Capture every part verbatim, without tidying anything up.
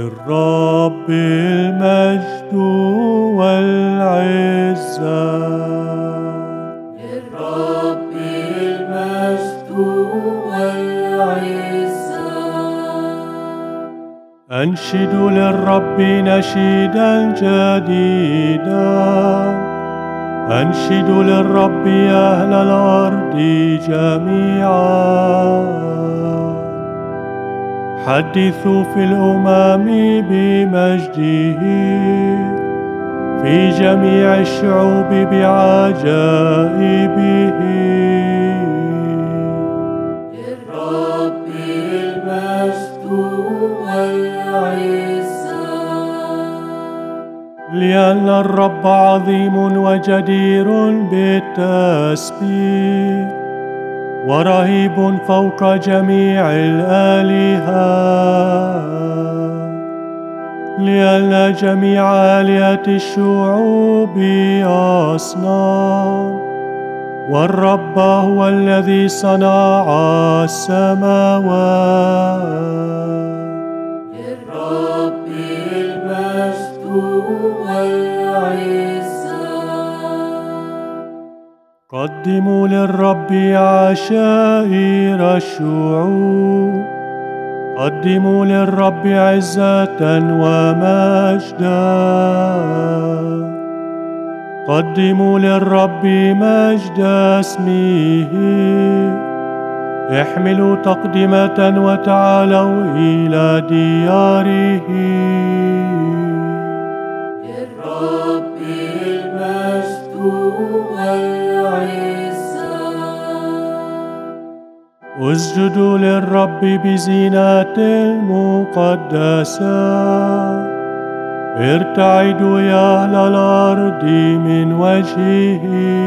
للرب المجد والعزة. للرب المجد والعزة. أنشدوا للرب نشيدا جديدا، أنشدوا للرب يا أهل الأرض جميعا. حدثوا في الأمم بمجده، في جميع الشعوب بعجائبه. للرب المجد والعزة. لأن الرب عظيم وجدير بالتسبيح، ورهيب فوق جميع الآلهة. لأن جميع آلهة الشعوب أصنام، والرب هو الذي صنع السماوات. للرب المجد والعزة. قدموا للرب عشائر الشعوب، قدموا للرب عزة ومجدا. قدموا للرب مجد اسمه، احملوا تقدمة وتعالوا إلى دياره. للرب المجد والعزة. اسجدوا للرب بزينات مقدسة، ارتعدوا يا أهل الأرض من وجهه.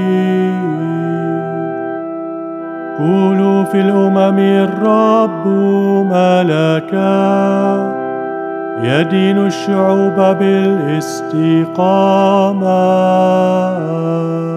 قولوا في الأمم الرب ملكا، يدين الشعوب بالاستقامة.